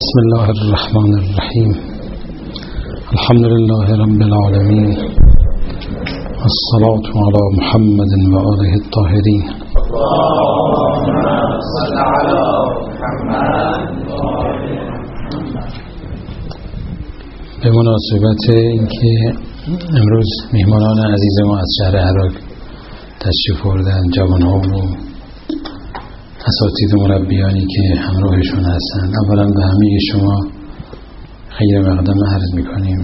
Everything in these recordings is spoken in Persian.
بسم الله الرحمن الرحیم. الحمد لله رب العالمین، الصلاة على محمد و آله الطاهرین. اللهم صل على محمد. به مناسبت اینکه امروز میهمانان عزیز ما از شهر عراق تشریف آوردن، جوان‌ها و اساتید و مربیانی که همراهشون هستند، اولا به همه شما خیر مقدم عرض میکنیم.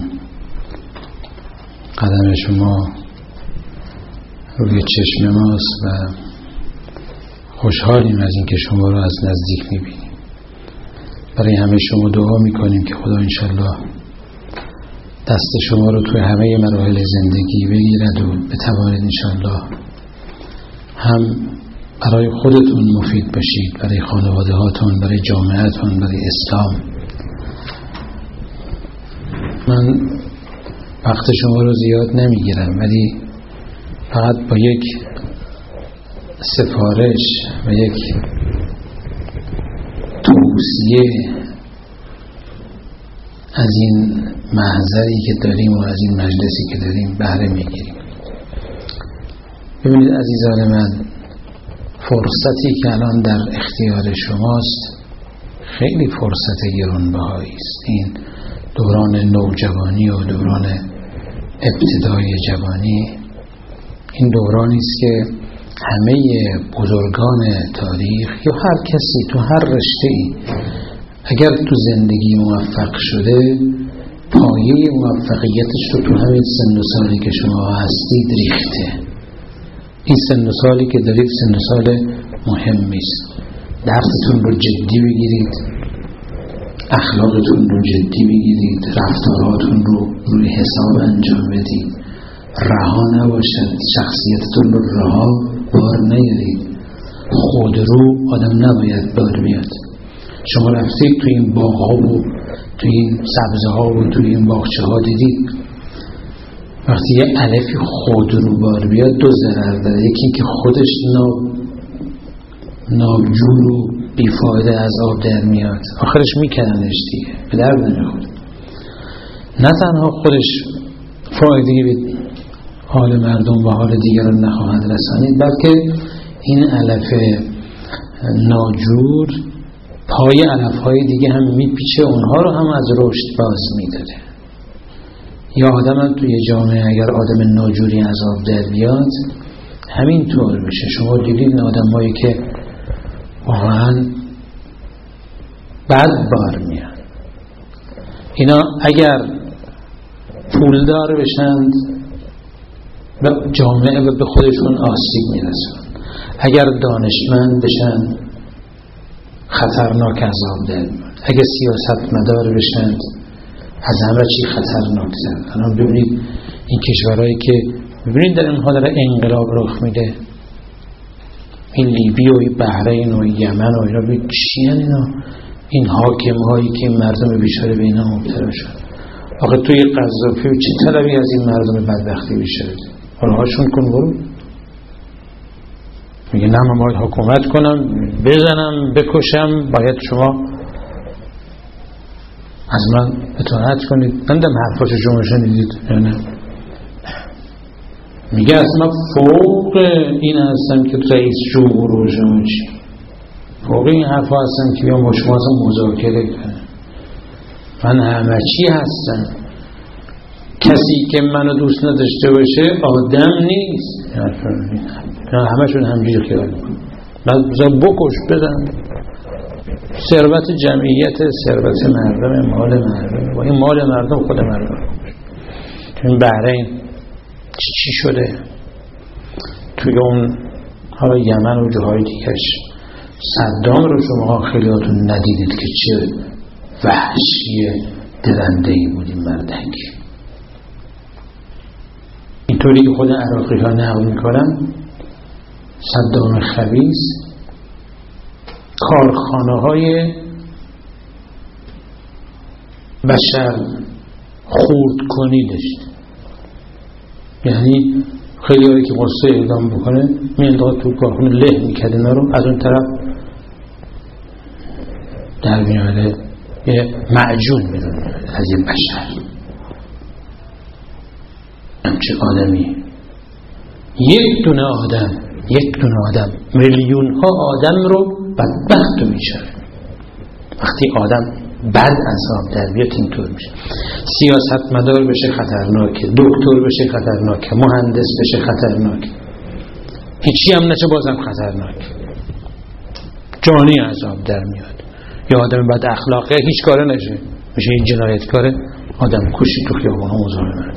قدم شما روی چشم ماست و خوشحالیم از اینکه شما رو از نزدیک میبینیم. برای همه شما دعا میکنیم که خدا انشالله دست شما رو توی همه مراحل زندگی بگیرد و بتوانید انشالله هم برای خودتون مفید باشید، برای خانواده هاتون، برای جامعهتون، برای اسلام. من وقت شما رو زیاد نمیگیرم، ولی فقط با یک سفارش و یک توصیه از این محضری که داریم و از این مجلسی که داریم بهره میگیریم. ببینید عزیزان من، فرصتی که الان در اختیار شماست خیلی فرصت گرانبهایی است. این دوران نوجوانی و دوران ابتدای جوانی، این دورانی است که همه بزرگان تاریخ یا هر کسی تو هر رشته‌ای اگر تو زندگی موفق شده، پایه موفقیتش رو تو همین سن و سالی که شما هستید ریخته. این سن و سالی که دارید سن و سال مهمی است. درستون رو جدی بگیرید، اخلاقتون رو جدی بگیرید، رفتاراتون رو روی حساب انجام بدید، رها نباشد، شخصیتتون رو رها بار نیارید. خود رو آدم نباید بار بیاد. شما رفتید توی این باغ‌ها و توی این سبزه‌ها و توی این باغچه‌ها دیدید وقتی یه الفی خود رو بار بیاد دو ضرر داره. یکی که خودش نابجور و بیفایده از آب در میاد، آخرش میکننش دیگه، به درد نمیخوره. نه تنها خودش فایده به حال مردم و حال دیگران نخواهد رسانید، بلکه این علف ناجور پای علفهای دیگه هم میپیچه، اونها رو هم از رشد باز میداره. یا آدم هم توی جامعه اگر آدم ناجوری از آب در بیاد همینطور بشه. شما دیدید آدم هایی که واقعا بد بار میاد، اینا اگر پولدار بشند به جامعه و به خودشون آسیب میرسند، اگر دانشمند بشند خطرناک از آب در میاد، اگر سیاستمدار بشند از همه چی خطرناک‌تر. الان ببینید این کشورهایی که ببینید در اینها داره انقلاب رخ میده، این لیبی و بحرین و یمن و اینا، ببینید چیان اینا، این حاکم‌هایی که مردم بیچاره به اینا مبتلا شد. آخه توی قذافی چه طلبی از این مردم بدبختی بیچاره؟ حالهاشون کن برو. میگه نه من باید حکومت کنم، بزنم، بکشم، باید شما از من اطاعت کنید. نمیدونم حرفاشو شما شنیدید یا نه. میگه اصلا فوق این هستم که رئیس جمهور و شما چی، فوق این حرفا هستم که بیام با شما مذاکره کنم. من همه چی هستم. کسی که منو دوست نداشته باشه آدم نیست. همشون همجوری خیال میکنم. من بکش بدن. ثروت جمعیت، ثروت مردم، مال مردم، و این مال مردم خود مردم. این بحرین چی شده؟ توی اون حالا یمن و جاهای دیگرش صدام رو شما خیلیاتون ندیدید که چه وحشی درندهی بود این مردک. اینطوری که خود عراقی ها نقل میکنن صدام خبیث کارخانه های بشر خورد کنی داشت. یعنی خیلی هایی که قصه اعدام بکنه میانداخت تو کارخانه له میکرد اینا رو، از اون طرف در میاره یه معجون بیرون میاد از یه بشر. همچه آدمی، یک دونه آدم میلیون ها آدم رو بدبخت رو میشاره. وقتی آدم بد عذاب در بیاد اینطور میشه. سیاستمدار بشه خطرناکه، دکتر بشه خطرناکه، مهندس بشه خطرناکه، هیچی هم نشه بازم خطرناکه، جانی عذاب در میاد. یا آدم بد اخلاقه هیچ کاره نشه، میشه این جنایتکاره، آدم کشی تو خیابان ها مزاحمت.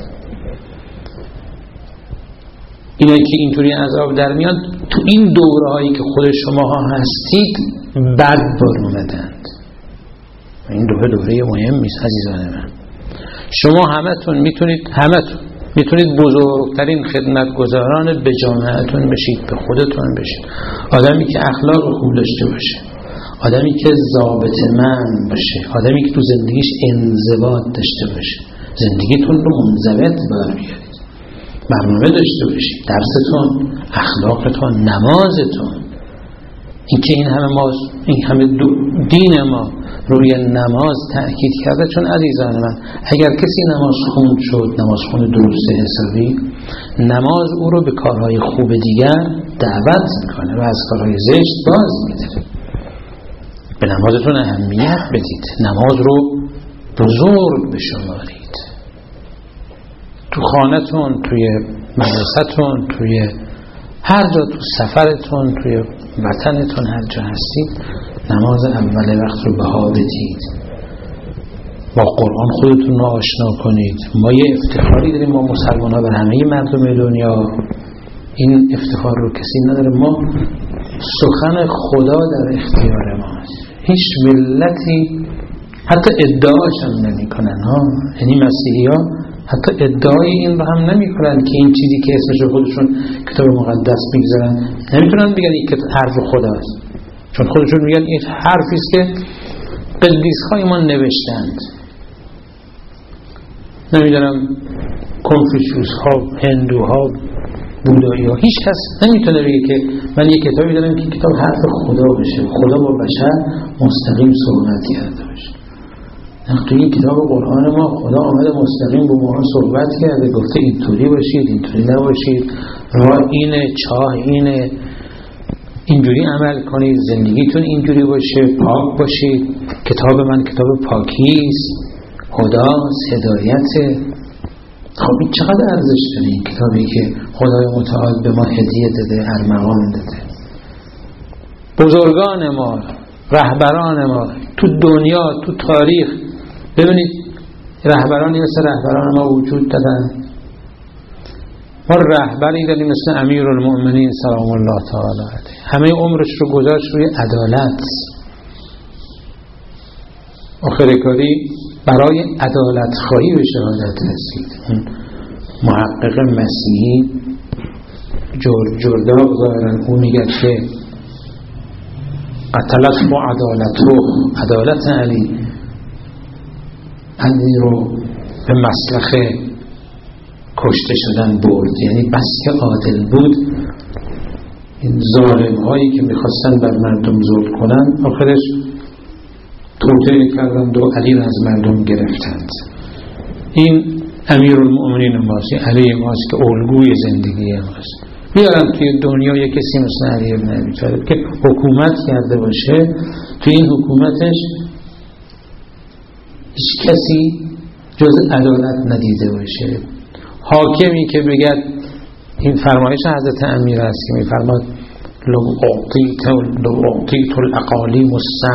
اینایی که اینطوری عذاب در میاد تو این دوره هایی که خود شماها هستید بد بار اومدند. این دوره مهمی است عزیزان من. شما همتون میتونید بزرگترین خدمتگزاران به جامعهتون بشید، به خودتون بشید. آدمی که اخلاق خوب داشته باشه، آدمی که ضابطه‌مند باشه، آدمی که تو زندگیش انضباط داشته باشه. زندگیتون رو منضبط بیارید، برنامه داشته باشید، درستون، اخلاقتون، نمازتون. این همه دین ما روی نماز تأکید کرده. چون عزیزان من اگر کسی نماز خوند شد، نماز خوند درست حسابی، نماز او رو به کارهای خوب دیگر دعوت میکنه و از کارهای زشت باز میده. به نمازتون اهمیت بدید، نماز رو بزرگ بشمارید. تو خانه‌تون، توی مدرسه‌تون، توی هر جا، تو سفرتون، توی وطنتون، هر جا هستید نماز اول وقت رو بها بدید. با قرآن خودتون رو آشنا کنید. ما یه افتخاری داریم ما مسلمان ها بر همه مردم دنیا، این افتخار رو کسی نداره. ما سخن خدا در اختیار ماست. هیچ ملتی حتی ادعاش هم نمی کنن یعنی مسیحی ها حتی ادعای این رو هم نمی کنن که این چیزی که اسمش خودشون کتاب مقدس میگذارن نمیتونن بگن این که حرف خداست، چون خودشون میگن این حرفی است که قدیس های ما نوشتند. نمیدونم کنفوشیوس ها، هندوها، بودایی ها، هیچ کس نمیتونه بگه که من یک کتابی دارم که کتاب حرف خدا بشه، خدا با بشر مستقیم صحبت کرده باشه. توی این کتاب قرآن ما خدا آمده مستقیم با ما صحبت کرده، گفته اینطوری باشید، اینطوری نباشید، راه اینه، چاه اینه، اینجوری عمل کنید، زندگیتون اینجوری باشه، پاک باشید. کتاب من کتاب پاکیست، هداست، هدایته. خب این چقدر ارزش داره این کتابی که خدای متعال به ما هدیه داده، ارمغان داده. بزرگان ما، رهبران ما تو دنیا، تو تاریخ، ببینید رهبرانی مثل رهبران ما وجود دادن. ما رهبری داریم مثل امیرالمؤمنین سلام الله تعالی علیه، همه عمرش رو گذاشت روی عدالت. آخر کاری برای عدالت خواهی به شهادت رسید. محقق مسیحی جرداق ظاهرا اون میگه که قتلت با عدالت علی رو به مسلخ کشته شدن برد. یعنی بس که عادل بود، این ظالم هایی که میخواستن بر مردم ظلم کنن آخرش توطئه کردند و علی را از مردم گرفتند. این امیرالمؤمنین ماست، علی ماست که الگوی زندگی ماست. بیارم توی دنیا یک کسی مثل علی ابن ابی طالب که حکومت کرده باشه، توی این حکومتش هیچ کسی جز عدالت ندیده باشه. حاکمی که بگد، این فرمایش حضرت امیر است که میفرماد لو اعطیت الاقالیم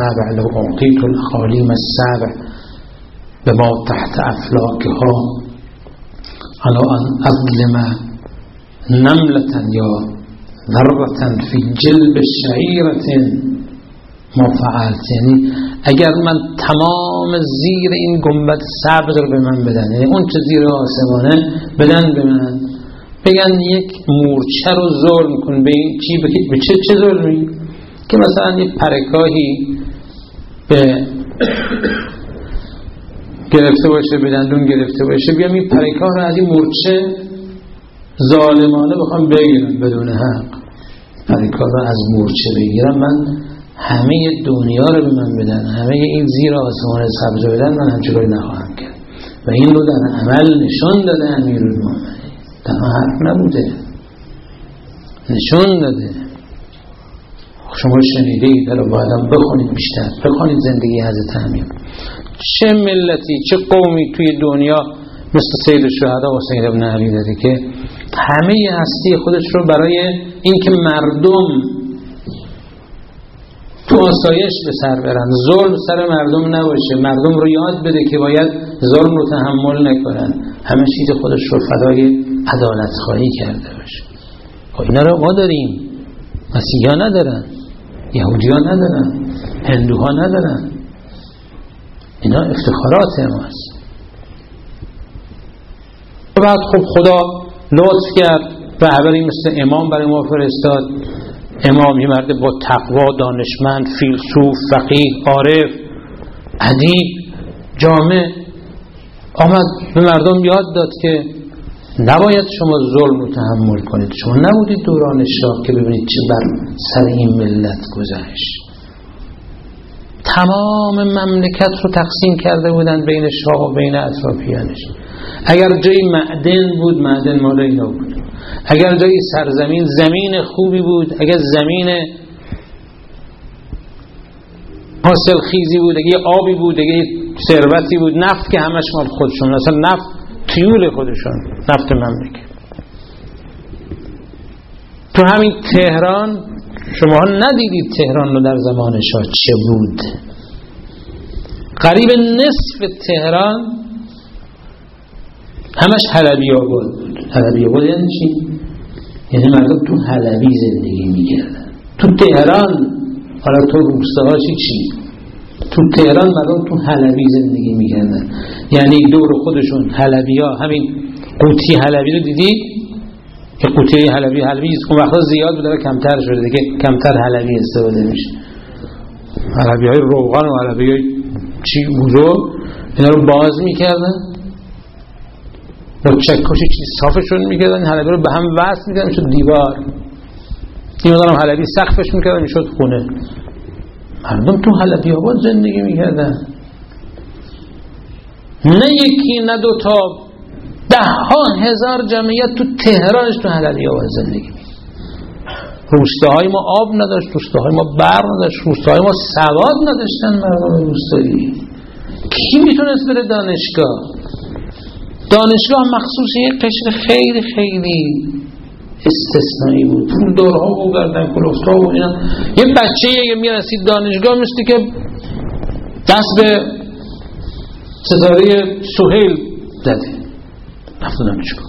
السبع بما تحت افلاکها علی ان اظلم نملة یا ذرة فی جلب شعیرة ما فعلت. یعنی اگر من تمام زیر این گنبد سبز رو به من بدن، یعنی اون چه زیر آسمانه بدن به من، بگن یک مورچه رو ظلم کن، به این به چه ظلمی؟ که مثلا یک پرکاهی به گرفته باشه، به دندون گرفته باشه، بیام این پرکاه رو از این مورچه ظالمانه بخوام بگیرم بدون حق، پرکاه رو از مورچه بگیرم، من همه دنیا رو به من بدن، همه این زیر آسمان سبز بدن، من همچه کاری نخواهم کرد. و این رو در عمل نشان داده امیرالمومنین، تنها حرف نبوده، نشان داده. شما شنیدید، حالا بایدم بخونید بیشتر، بخونید زندگی حضرت امیر. چه ملتی، چه قومی توی دنیا مثل سید الشهدا حسین ابن علی داره که همه هستی خودش رو برای اینکه مردم تو آسایش به سر برن، ظلم سر مردم نباشه، مردم رو یاد بده که باید ظلم رو تحمل نکنن، همه چیز خودش رو فدای عدالت خواهی کرده باشه. اینا رو ما داریم، مسیحا ندارن، یهودی‌ها ندارن، هندوها ندارن. اینا افتخارات ماست. بعد خب خدا لطف کرد رهبری مثل امام برای ما فرستاد. امام یه مرد با تقوا، دانشمند، فیلسوف، فقیه، عارف، ادیب، جامع، آمد به مردم یاد داد که نباید شما ظلم رو تحمل کنید. شما نبودید دوران شاه که ببینید چه بر سر این ملت گذشت. تمام مملکت رو تقسیم کرده بودن بین شاه و بین اطرافیانش. اگر جای معدن بود، معدن مال اینا بود. اگر جای سرزمین، زمین خوبی بود، اگر زمین حاصل خیزی بود، اگر آبی بود، اگر ثروتی بود، نفت که همش مال خودشون، اصلا نفت تیول خودشون، نفت مملکت. تو همین تهران شما ندیدید تهران رو در زمان شاه چه بود؟ قریب نصف تهران همش حلبی آباد بود. حلبی آباد یعنی چی؟ یعنی مردم تو حلبی زندگی میکردن. تو تهران، حالا تو روستاهاشی چی؟ تو تهران مردم تو حلبی زندگی میکردن. یعنی دور خودشون حلبی ها، همین قوطی حلبی رو دیدید؟ که قوطی حلبی اون وقتا زیاد بود، کمتر شده دیگه، کمتر حلبی استفاده میشه. حلبی های روغن و حلبی های چی بزرگ اینا رو باز میکردن، با چکش چیز صافشون میکردن، حلبی رو به هم وصل میکردن میشد دیوار. این مدارم حلبی سقفش میکردن میشد خونه. مردم تو حلبی آباد زندگی میکردن، نه یکی نه دو تا، 10,000 جمعیت تو تهرانش تو حلبی آباد زندگی میکردن. روستاهای ما آب نداشت، روستاهای ما برق نداشت، روستاهای ما سواد نداشتن. مردم روستایی کی میتونست بره دانشگاه؟ دانشگاه مخصوص یک قشر خیلی خیلی استثنایی بود. پول دارها و گردن کلفت‌ها و اینا. یه بچه یه میرسید دانشگاه مثل که دست به ستاره سهیل زده. نفتونم چیکار.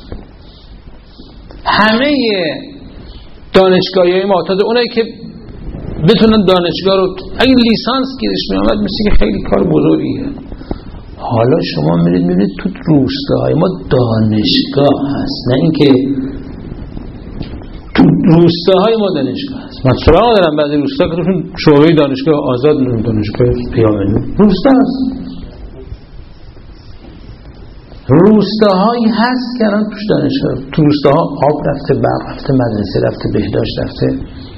همه دانشگاهی معتاد اونایی که بتونن دانشگاه رو اگه لیسانس گیرش میامد مثل که خیلی کار بزرگیه. حالا شما میرید تو روستاهای ما دانشگاه هست، نه اینکه تو روستاهای ما دانشگاه هست. من سراغ دارم بعضی روستا که توشون شعبه دانشگاه آزاد، دانشگاه پیامنو روستا هست. روستاهایی هست که الان توش دانشگاه، تو روستاها آب رفته، برق رفته، مدرسه رفته، بهداشت رفته.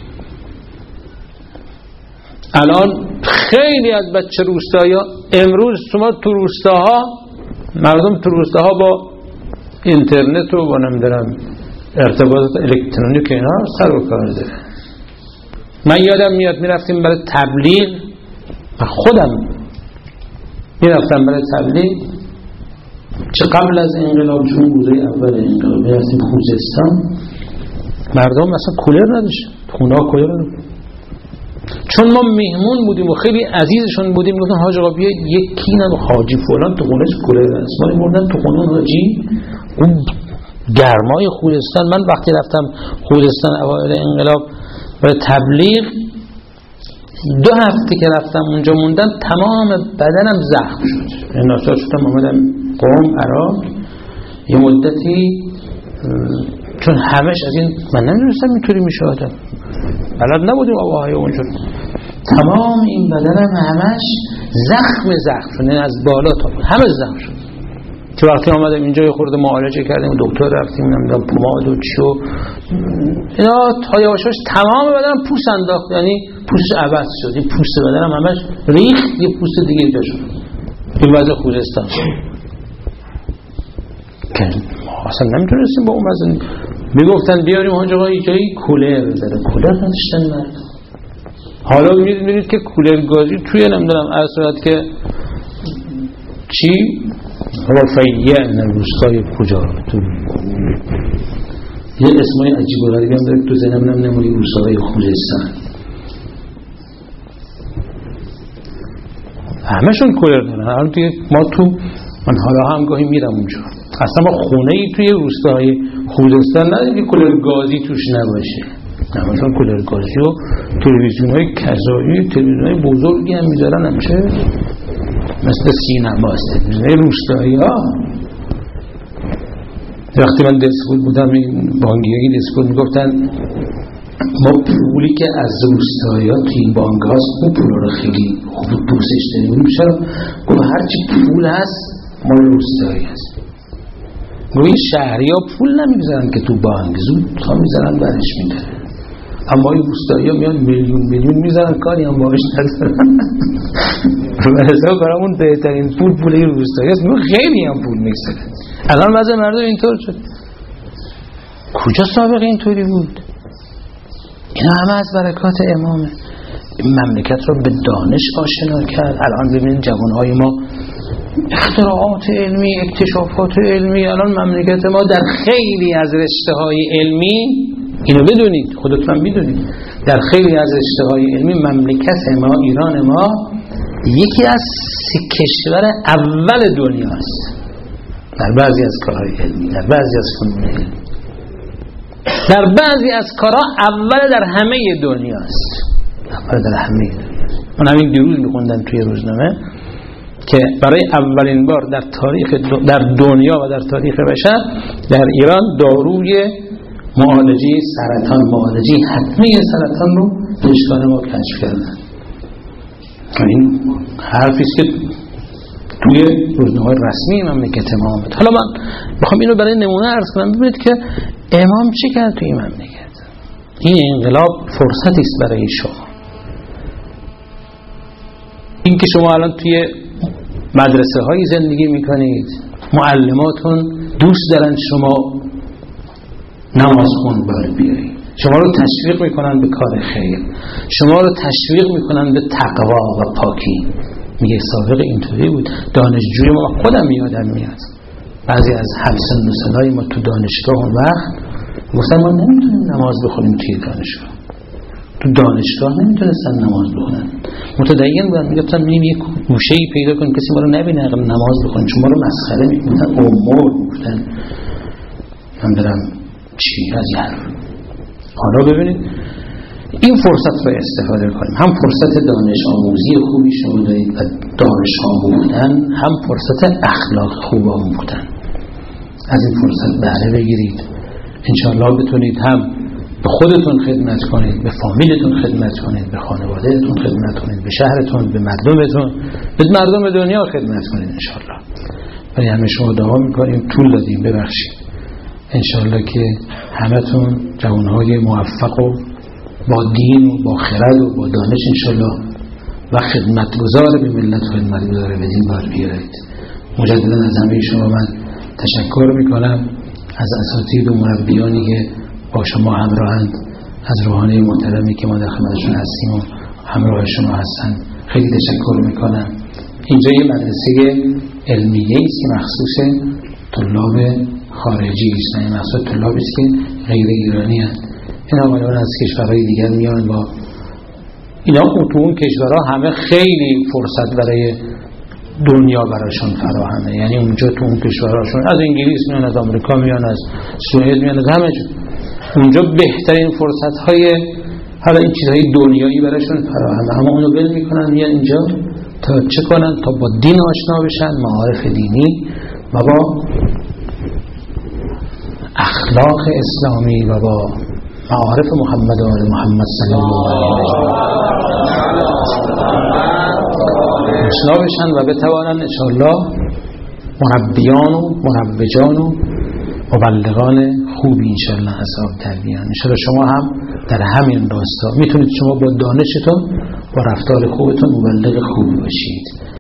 الان خیلی از بچه روستایا امروز شما تو روستاها، مردم تو روستاها با اینترنت و با نمیدونم ارتباطات الکترونیک اینا سر و کار داره. من یادم میاد میرفتیم برای تبلیغ، من خودم میرفتم برای تبلیغ چه قبل از انقلاب، چون روزه اول انقلاب میرفتیم خوزستان، مردم اصلا کولر نداشت، خونه ها کولر نداشت. چون ما مهمون بودیم و خیلی عزیزشون بودیم، گفتن حاج آقا بیا یکی نم حاجی فلان تو خونهش کولر هست. ما بردن تو خونه حاجی، اون گرمای خوزستان. من وقتی رفتم خوزستان اوایل انقلاب برای تبلیغ، 2 هفته که رفتم اونجا موندم تمام بدنم زخم شد. ناچار شدم اومدم قم عراق یه مدتی، چون همش از این من نمیدونستم اینطوری میشه آدم، بلد نبودیم آواهای اونجا. تمام این بدنم همش زخم شد، از بالا تا همه زخم شد. که وقتی آمدم اینجا یه خورده معالجه کردیم، دکتر رفتیم، نمیدونم پوماد و چی و اینا، تا یواشاش تمام بدنم پوست انداخت. یعنی پوست عوض شد، این پوست بدنم همش ریخت، یه پوست دیگه جا شد. این وضع خوزستان که ما اصلا نمیتونستیم با اون وضع. میگفتن بیاریم آنجا جایی کولر داره، کولر نداشتن مرد. حالا میدونید که کولر گازی توی نمیدونم از صورت که چی؟ رفیعه روستای کجا تو یه اسمای عجیب و غریبی هم داره تو ذهنم نمونی روستای خوزستان همشون کولر دارن. حالا توی ما من حالا هم گاهی میرم اونجا، اصلا ما خونه ای توی روستای خوزستان نداریم که کولر گازی توش نباشه. همشون کولر گازی و تلویزیون‌های کذایی، تلویزیون‌های بزرگی هم میذارن همشه مثل سینما است، تلویزیون‌های روستایی ها. وقتی من دسکول بودم این بانکیای دسکول میگفتن ما پولی که از روستایی ها توی این بانک هاست اون پولا رو خیلی خوب دوستش داریم. چرا؟ گفت هرچی پول هست مال روستایی هست. گفت این شهری ها پول نمیگذارن که تو بانک، زود تا میذارن برش میدارن، اما این روستایی ها میان میلیون میذارن، کاری هم باش ندارن. برسا برامون بهترین پول این روستایی هست، خیلی هم پول میگذارن. الان وضع مردم اینطور شد. کجا سابق اینطوری بود؟ اینا همه از برکات امامه. این مملکت رو به دانش آشنا کرد. الان ببینید جوانهای ما اختراعات علمی، اکتشافات علمی، الان مملکت ما در خیلی از رشته‌های علمی، اینو بدونید، خودتون میدونید، در خیلی از رشته‌های علمی مملکت ما، ایران ما یکی از 3 کشور اول دنیا است. در بعضی از کارهای علمی، در بعضی از فنون علمی، در بعضی از کارها اول در همه دنیا است. اول در همه دنیا. من همین دیروز میخوندم توی روزنامه که برای اولین بار در تاریخ در دنیا و در تاریخ بشر در ایران داروی معالجه سرطان، معالجه حتمی سرطان رو پزشکان ما کشف کردن. این حرفی است که توی روزنامه‌های رسمی مملکت ما آمد. حالا من میخوام اینو برای نمونه عرض کنم ببینید که امام چی کرد توی این مملکت. این انقلاب فرصتی است برای شما. این که شما الان توی مدرسه هایی زندگی میکنید، معلماتون دوست دارن شما نماز خونبار بیایید، شما رو تشویق میکنن به کار خیر، شما رو تشویق میکنن به تقوا و پاکی. میگه سابق اینطوری بود. دانشجوی ما، خودم یادم میاد بعضی از همسن و سالای ما تو دانشگاه اون وقت گفتن ما نمیتونیم نماز بخونیم توی دانشگاه. تو دانشگاه نمیتونستن نماز بخونن. متدین بودن، میگفتن میریم یک گوشه‌ای پیدا کنیم کسی ما رو نبینه نماز بخونیم، چون ما رو مسخره میکنن، امور میکنن. من برم چی از یه حرف. حالا ببینید این فرصت رو استفاده کنیم. هم فرصت دانش آموزی خوبی شما دارید و دانش آموختن، هم فرصت اخلاق خوب آموختن. از این فرصت بهره بگیرید. انشاءالله بتونید هم به خودتون خدمت کنید، به فامیلتون خدمت کنید، به خانوادهتون خدمت کنید، به شهرتون، به مردمتون، به مردم دنیا خدمت کنید انشاءالله. برای همه شما دعا میکنیم. طول دادیم، ببخشید. انشاءالله که همتون جوانهای موفق و با دین و با خرد و با دانش انشاءالله و خدمتگزار به ملت و خدمتگزار به دین بار بیارید. مجددا از همه شما من تشکر میکنم، از اساتید و مربیانی که با شما همراهند، از روحانی محترمی که ما در خدمتشون هستیم و همراه شما هستن خیلی تشکر میکنم. اینجا یه مدرسه علمیه است که مخصوص طلاب خارجی است، یعنی مخصوص طلابی است که غیر ایرانی هستند. اینا غالبا از کشورهای دیگر میان و اینا تو اون کشورها همه خیلی فرصت برای دنیا براشون فراهمه. یعنی اونجا تو اون کشورهاشون از انگلیس میان، از آمریکا میان، از سوئد میان، از همه جا. اونجا بهترین فرصت‌های حالا این چیزهای دنیایی براشون فراهمه، اما اونو ول میکنن میان اینجا تا چه کنن؟ تا با دین آشنا بشن، معارف دینی و با اخلاق اسلامی و با معارف محمد و آل محمد صلی الله علیه و آشنا بشن و بتوانن انشاءالله مربیان و مروجان و مبلغان خوبی انشالله اصحاب تربیان. انشالله شما هم در همین راستا میتونید شما با دانشتون با رفتار خوبتون مبلغ خوبی باشید.